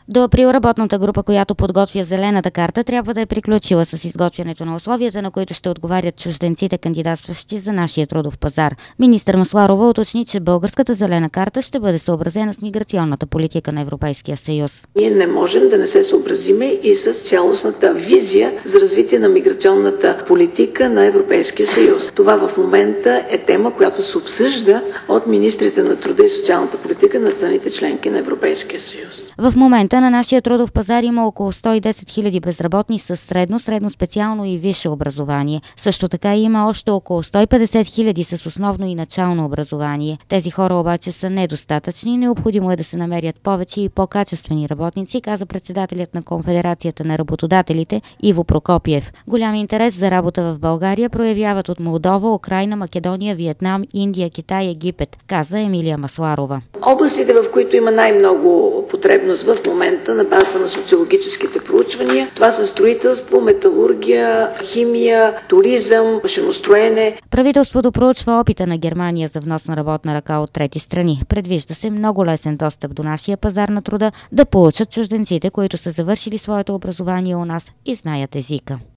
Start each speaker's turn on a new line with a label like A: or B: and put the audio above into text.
A: До април работната група, която подготвя зелената карта, трябва да е приключила с изготвянето на условията, на които ще отговарят чужденците, кандидатстващи за нашия трудов пазар. Министър Масларова уточни, че българската зелена карта ще бъде съобразена с миграционната политика на Европейския съюз.
B: Ние не можем да не се съобразиме и с цялостната визия за развитие на миграционната политика на Европейския съюз. Това в момента е тема, която се обсъжда от министрите на труда и социалната политика на страните членки на Европейския съюз.
A: В момента на нашия трудов пазар има около 110 хиляди безработни с средно, специално и висше образование. Също така има още около 150 хиляди с основно и начално образование. Тези хора обаче са недостатъчни. Необходимо е да се намерят повече и по-качествени работници, каза председателят на Конфедерацията на работодателите Иво Прокопиев. Голям интерес за работа в България проявяват от Молдова, Украйна, Македония, Виетнам, Индия, Китай, Египет, каза Емилия Масларова.
B: Областите, в които има най-много потребност в момента на базата на социологическите проучвания, това са строителство, металургия, химия, туризъм, машиностроене.
A: Правителството проучва опита на Германия за внос на работна ръка от трети страни. Предвижда се много лесен достъп до нашия пазар на труда да получат чужденците, които са завършили своето образование у нас и знаят езика.